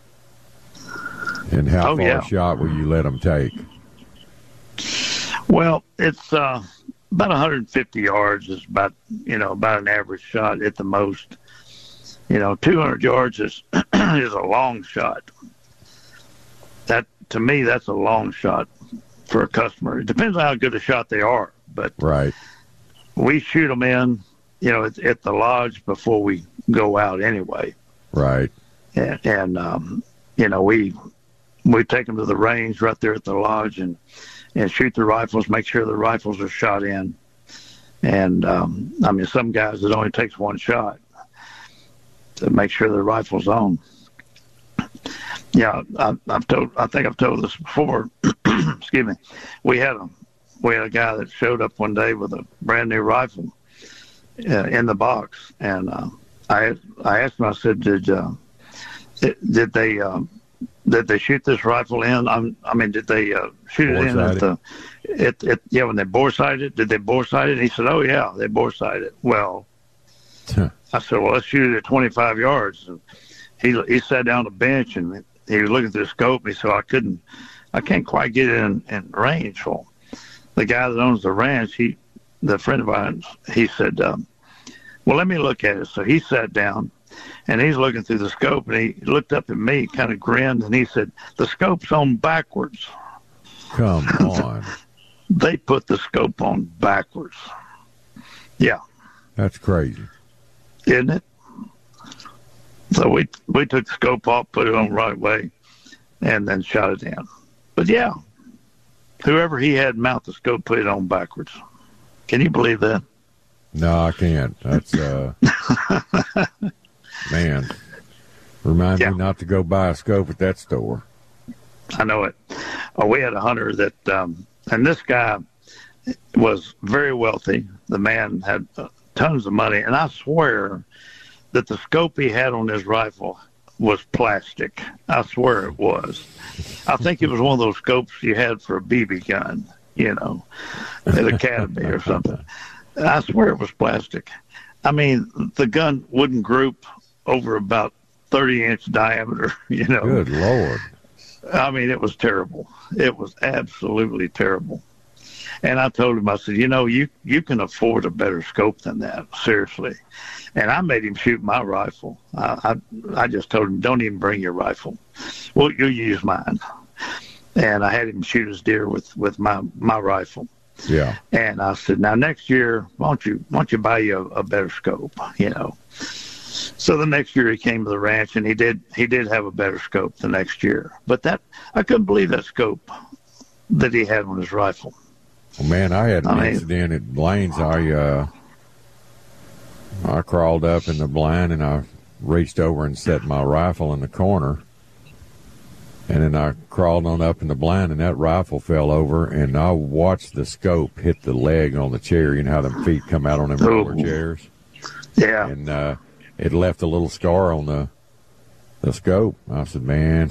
and how Oh, far yeah. a shot will you let them take? Well, it's uh, about one hundred fifty yards is about, you know, about an average shot at the most. You know, two hundred yards is is a long shot. That to me, that's a long shot for a customer. It depends on how good a shot they are, but Right. we shoot them in, you know, at, at the lodge before we go out anyway. Right. And, and um, you know, we we take them to the range right there at the lodge and, and shoot the rifles, make sure the rifles are shot in. And, um, I mean, some guys, it only takes one shot to make sure the rifle's on. Yeah, I, I've told, I think I've told this before. Excuse me. We had a, we had a guy that showed up one day with a brand new rifle uh, in the box. And, uh, I, I asked him, I said, did, uh, did they, um, did they shoot this rifle in? I'm, I mean, did they uh, shoot it in at the, at, at, yeah, when they bore sighted it? Did they bore sight it? And he said, oh, yeah, they bore sighted it. Well, I said, well, let's shoot it at twenty-five yards. And he he sat down on a bench, and he was looking through the scope. And he said, I couldn't, I can't quite get it in, in range. Well, the guy that owns the ranch, he, the friend of mine, he said, um, well, let me look at it. So he sat down, and he's looking through the scope, and he looked up at me, kind of grinned, and he said, the scope's on backwards. Come on. They put the scope on backwards. Yeah. That's crazy. Isn't it? So we we took the scope off, put it on the right way, and then shot it in. But yeah, whoever he had mount the scope put it on backwards. Can you believe that? No, I can't. That's uh, man. Remind Yeah. me not to go buy a scope at that store. I know it. Oh, we had a hunter that, um, and this guy was very wealthy. The man had uh, tons of money, and I swear that the scope he had on his rifle was plastic. I swear it was. I think it was one of those scopes you had for a B B gun, you know, at Academy or something. I swear it was plastic. I mean, the gun wouldn't group over about thirty inch diameter, you know. Good Lord. I mean, it was terrible. It was absolutely terrible. And I told him, I said, you know, you, you can afford a better scope than that, seriously. And I made him shoot my rifle. I, I, I just told him, don't even bring your rifle. Well, you'll use mine. And I had him shoot his deer with, with my, my rifle. Yeah. And I said, now next year, why don't you, why don't you buy you a, a better scope, you know? So the next year he came to the ranch, and he did, he did have a better scope the next year. But that, I couldn't believe that scope that he had on his rifle. Well, man, I had an I mean, incident at Blaine's. I uh, I crawled up in the blind, and I reached over and set my rifle in the corner. And then I crawled on up in the blind, and that rifle fell over, and I watched the scope hit the leg on the chair. You know how them feet come out on them roller chairs? Yeah. And uh, it left a little scar on the the scope. I said, man...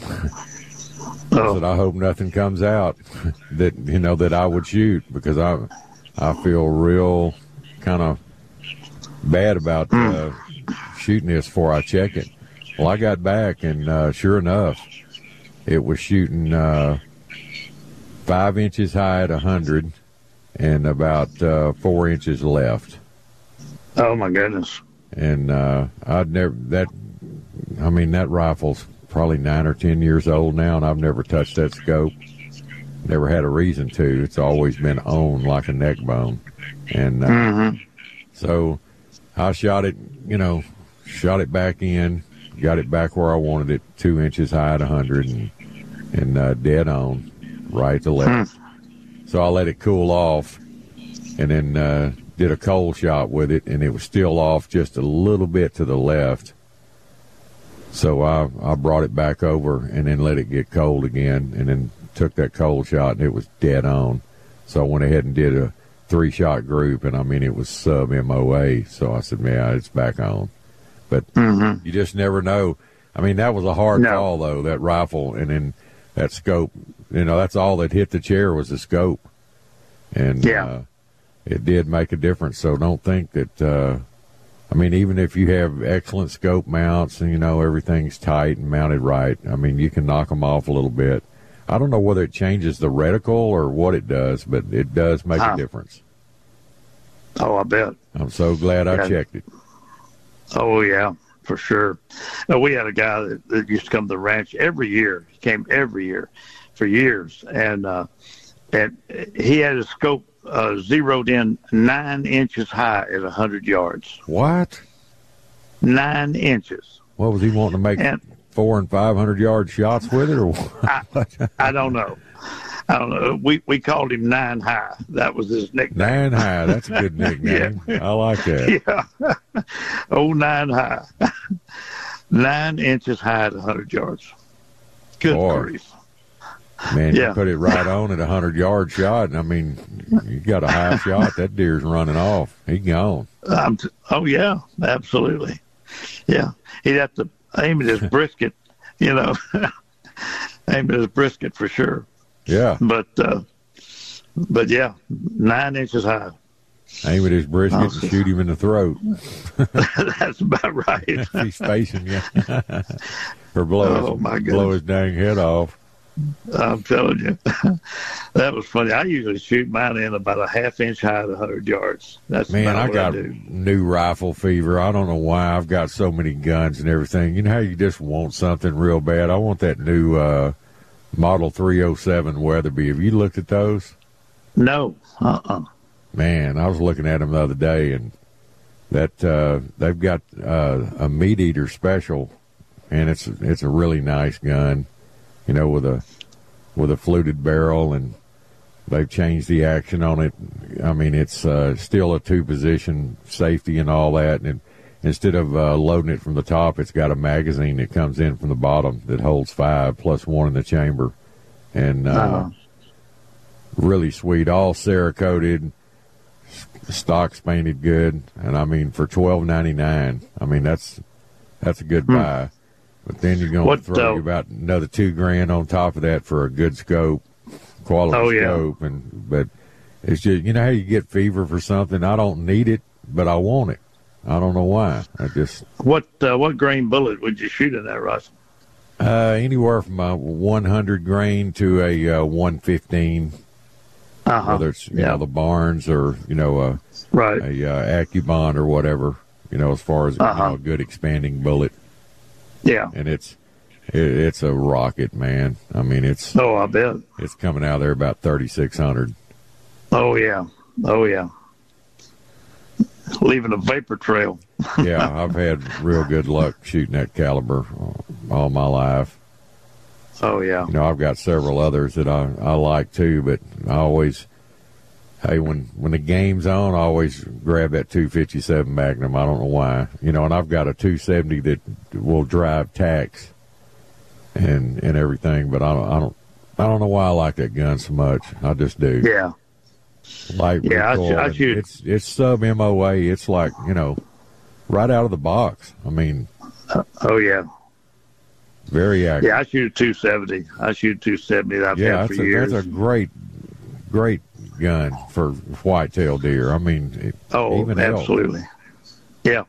I said, I hope nothing comes out that, you know, that I would shoot, because I I feel real kind of bad about uh, shooting this before I check it. Well, I got back, and uh, sure enough, it was shooting uh, five inches high at one hundred and about uh, four inches left. Oh, my goodness. And uh, I'd never, that, I mean, that rifle's probably nine or ten years old now, and I've never touched that scope. Never had a reason to. It's always been on like a neck bone. And uh, mm-hmm. so I shot it, you know, shot it back in, got it back where I wanted it, two inches high at one hundred, and, and uh, dead on, right to left. Mm. So I let it cool off, and then uh, did a cold shot with it, and it was still off just a little bit to the left. So I, I brought it back over and then let it get cold again, and then took that cold shot, and it was dead on. So I went ahead and did a three-shot group, and, I mean, it was sub-M O A. So I said, man, it's back on. But mm-hmm. you just never know. I mean, that was a hard no. call, though, that rifle, and then that scope. You know, that's all that hit the chair was the scope. And yeah. uh, it did make a difference. So don't think that uh, – I mean, even if you have excellent scope mounts and, you know, everything's tight and mounted right, I mean, you can knock them off a little bit. I don't know whether it changes the reticle or what it does, but it does make huh. a difference. Oh, I bet. I'm so glad I yeah. checked it. Oh, yeah, for sure. Uh, we had a guy that, that used to come to the ranch every year. He came every year for years, and uh, and he had his scope Uh, zeroed in nine inches high at a hundred yards. What? Nine inches. What was he wanting to make? And, four and five hundred yard shots with it, or what? I, I don't know. I don't know. We we called him Nine High. That was his nickname. Nine High. That's a good nickname. yeah. I like that. Yeah. Oh, Nine High. Nine inches high at a hundred yards. Good Boy. grief. Man, yeah. you put it right on at a hundred-yard shot, and, I mean, you got a high shot, that deer's running off. He gone. Um, oh, yeah, absolutely. Yeah, he'd have to aim at his brisket, you know, aim at his brisket for sure. Yeah. But, uh, but yeah, nine inches high. Aim at his brisket oh, and shoot him in the throat. That's about right. If he's facing you. Or blow, oh, his, my blow his dang head off. I'm telling you, that was funny. I usually shoot mine in about a half inch high at one hundred yards. That's man, I got I new rifle fever. I don't know why I've got so many guns and everything. You know how you just want something real bad? I want that new uh, Model three oh seven Weatherby. Have you looked at those? No. Uh-uh. Man, I was looking at them the other day, and that uh, they've got uh, a meat eater special, and it's it's a really nice gun. You know, with a with a fluted barrel, and they've changed the action on it. I mean, it's uh, still a two-position safety and all that. And it, instead of uh, loading it from the top, it's got a magazine that comes in from the bottom that holds five plus one in the chamber. And uh, uh-huh. really sweet, all Cerakoted, stock's painted good. And, I mean, for twelve ninety-nine, I mean, that's that's a good hmm. buy. But then you're going to throw uh, about another two grand on top of that for a good scope, quality oh, yeah. scope. And but it's just, you know how you get fever for something? I don't need it, but I want it. I don't know why. I just what uh, what grain bullet would you shoot in that rifle? Uh, anywhere from a one hundred grain to a uh, one fifteen. Uh-huh. Whether it's you yeah. know the Barnes or you know a right a uh, Accubon or whatever. You know, as far as uh-huh. you know, a good expanding bullet. Yeah, and it's it, it's a rocket, man. I mean, it's oh, I bet it's coming out there about thirty six hundred. Oh yeah, oh yeah. Leaving a vapor trail. Yeah, I've had real good luck shooting that caliber all my life. Oh, yeah. You know, I've got several others that I, I like, too, but I always, hey, when, when the game's on, I always grab that two fifty-seven Magnum. I don't know why. You know, and I've got a two seventy that will drive tax and and everything, but I don't, I don't, I don't know why I like that gun so much. I just do. Yeah. Light yeah, recoil. I, I shoot. It's it's sub M O A. It's like, you know, right out of the box. I mean. Uh, oh yeah. Very accurate. Yeah, I shoot a two seventy. I shoot a two seventy that I've yeah, had for that's a, years. that's a great, great gun for whitetail deer. I mean, it, oh, even absolutely. elk. Yeah.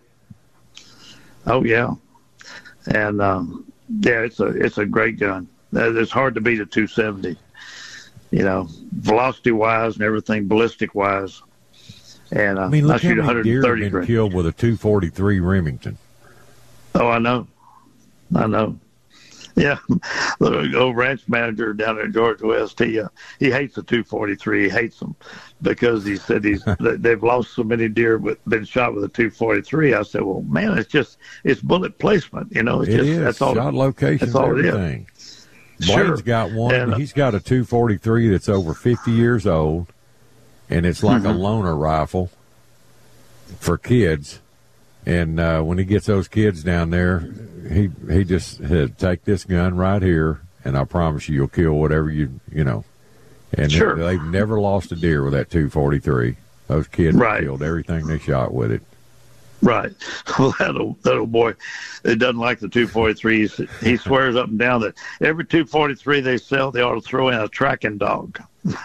Oh yeah, and um, yeah, it's a it's a great gun. It's hard to beat a two seventy. You know, velocity wise and everything, ballistic wise. And uh, I mean, look I shoot how many deer have been grain. killed with a two forty-three Remington. Oh, I know, I know. Yeah, the old ranch manager down in Georgia West, he uh, he hates the two forty-three. He hates them because he said he's they've lost so many deer with been shot with a two forty-three. I said, well, man, it's just it's bullet placement. You know, it's it just is. that's all. Shot location, that's all everything. It is. Blaine's Sure. got one. And, uh, He's got a two forty-three that's over fifty years old, and it's like mm-hmm. a loner rifle for kids. And uh, when he gets those kids down there, he he just said, take this gun right here, and I promise you, you'll kill whatever you you know. And sure. they, they've never lost a deer with that two forty-three. Those kids right. killed everything they shot with it. Right. Well, that old, that old boy, it doesn't like the two forty-three. He swears up and down that every two forty-three they sell, they ought to throw in a tracking dog.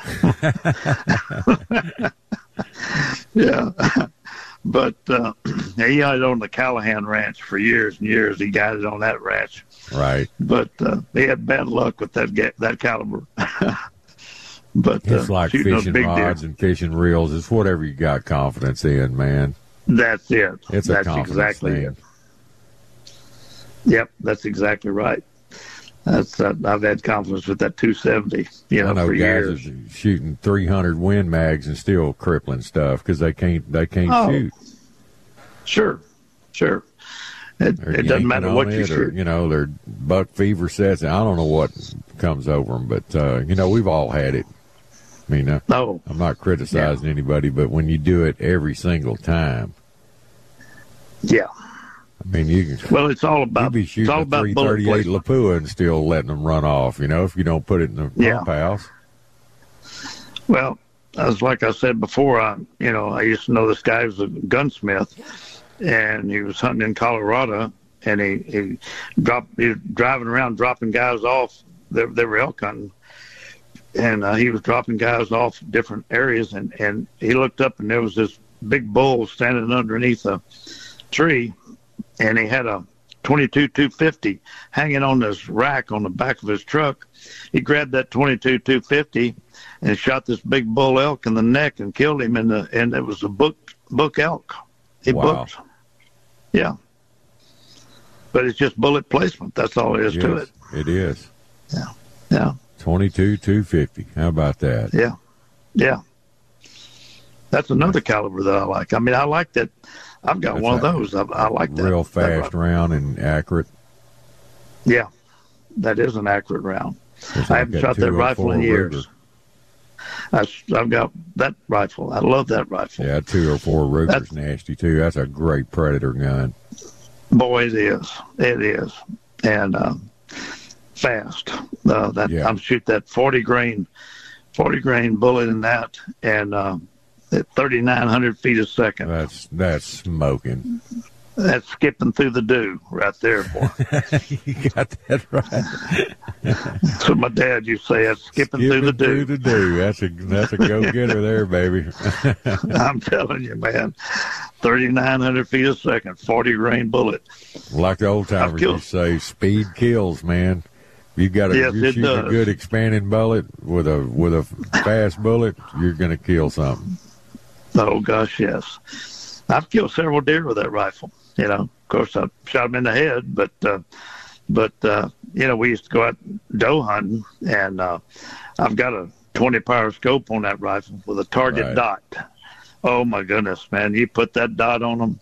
Yeah. But uh, he had it on the Callahan Ranch for years and years. He got it on that ranch. Right. But uh, he had bad luck with that ga- that caliber. But it's uh, like fishing big rods deer. and fishing reels. It's whatever you got confidence in, man. That's it. It's a that's confidence exactly thing. it. Yep, that's exactly right. That's uh, I've had confidence with that two seventy. You know, I know for guys years. are shooting three hundred Win Mags and still crippling stuff because they can't they can't Oh, shoot. Sure, sure. It, They're it doesn't yanking matter on what you it or, shoot. you know, their buck fever sets. I don't know what comes over them, but uh, you know, we've all had it. I mean, uh, no, I'm not criticizing yeah. anybody, but when you do it every single time, yeah. I mean, you can. Well, it's all about. You'd be shooting it's all a about three thirty-eight Lapua and still letting them run off. You know, if you don't put it in the Yeah. pump house. Well, as like I said before, I you know I used to know this guy was a gunsmith, and he was hunting in Colorado, and he he dropped he was driving around dropping guys off. They, they were elk hunting, and uh, he was dropping guys off different areas, and and he looked up and there was this big bull standing underneath a tree, and he had a twenty-two two fifty hanging on this rack on the back of his truck. He grabbed that twenty-two two fifty and shot this big bull elk in the neck and killed him. In the and it was a book book elk. He Wow. booked. Yeah, but it's just bullet placement. That's all there is Yes, to it. It is. Yeah, yeah, twenty-two two fifty. How about that? yeah, yeah. That's another caliber that I like. I mean, I like that. I've got That's one of a those. I, I like that. Real that fast rifle. round and accurate. Yeah, that is an accurate round. It's I like haven't that shot that rifle in two oh four years. I, I've got that rifle. I love that rifle. Yeah, two oh four Ruger's That's- nasty too. That's a great predator gun. Boy, it is. It is. And uh, fast. Uh, that Yeah. I'm shoot that forty grain, forty grain bullet in that, and uh, at thirty-nine hundred feet a second. That's that's smoking. That's skipping through the dew right there, boy. You got that right. That's what my dad used to say. That's skipping, skipping through the dew. Through the dew. That's a that's a go getter there, baby. I'm telling you, man. thirty-nine hundred feet a second, forty grain bullet. Like the old timers used to say, speed kills, man. You got a yes, you're shooting does. a good expanding bullet with a with a fast bullet, you're going to kill something. Oh gosh, yes. I've killed several deer with that rifle. You know, of course, I shot them in the head, but uh, but uh, you know, we used to go out doe hunting, and uh, I've got a twenty power scope on that rifle with a target right. dot. Oh my goodness, man! You put that dot on them,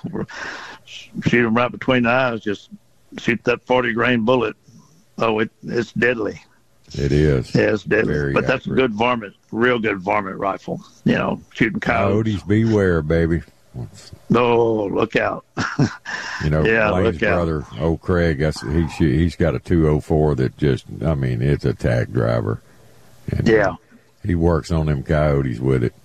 shoot them right between the eyes, just shoot that forty grain bullet. Oh, it it's deadly. It is. Yeah, it's deadly. Very but that's accurate. a good varmint, real good varmint rifle. You know, shooting coyotes. Coyotes beware, baby. Oh, look out. You know, yeah, Blaine's look out. brother, old Craig, that's, he, he's got a two oh four that just, I mean, it's a tag driver. And yeah. He works on them coyotes with it.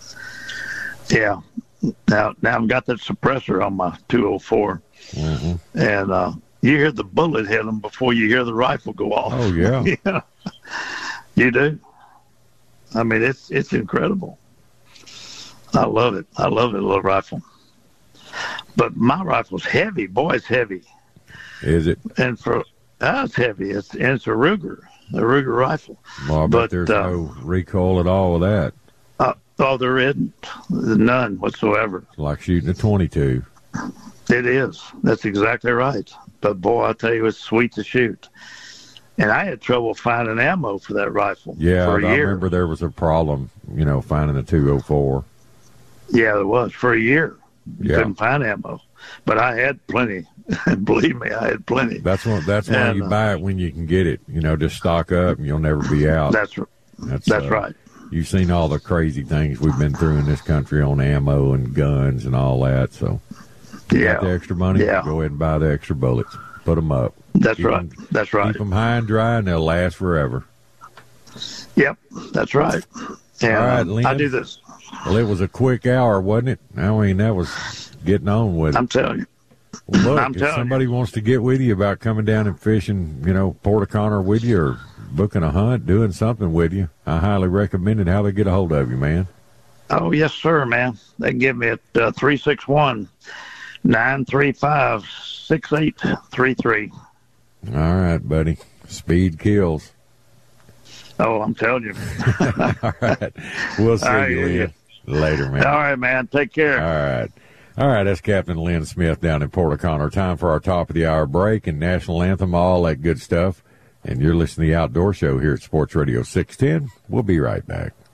Yeah. Now, now I've got that suppressor on my two oh four. Mm-hmm. And uh, you hear the bullet hit them before you hear the rifle go off. Oh, yeah. Yeah. You do. I mean, it's it's incredible. I love it. I love it, little rifle. But my rifle's heavy. Boy, it's heavy. Is it? And for uh, it's heavy. It's and it's a Ruger, a Ruger rifle. Well, I bet but, there's uh, no recoil at all with that. Uh, oh, there isn't. None whatsoever. It's like shooting a twenty-two. It is. That's exactly right. But boy, I tell you, it's sweet to shoot. And I had trouble finding ammo for that rifle. Yeah, for a I year. remember there was a problem, you know, finding a two oh four. Yeah, there was for a year. You Yeah. couldn't find ammo, but I had plenty. Believe me, I had plenty. That's what. That's why And, you uh, buy it when you can get it. You know, just stock up, and you'll never be out. That's That's, that's uh, right. You've seen all the crazy things we've been through in this country on ammo and guns and all that. So, you Yeah. got the extra money, Yeah. go ahead and buy the extra bullets. Put them up. That's Keep right. 'em- That's right. Keep them high and dry, and they'll last forever. Yep, that's right. And All right, um, Lynn. I do this. Well, it was a quick hour, wasn't it? I mean, that was getting on with it. I'm telling you. Well, look, I'm if telling somebody wants to get with you about coming down and fishing, you know, Port O'Connor with you or booking a hunt, doing something with you, I highly recommend it. How they get a hold of you, man? Oh, yes, sir, man. They can get me at uh, three six one, nine three five, six eight three three. All right, buddy. Speed kills. Oh, I'm telling you. All right. We'll see All right, you, yeah. Lynn. Later, man. All right, man. Take care. All right. All right, that's Captain Lynn Smith down in Port O'Connor. Time for our top of the hour break and national anthem, all that good stuff. And you're listening to the Outdoor Show here at Sports Radio six ten. We'll be right back.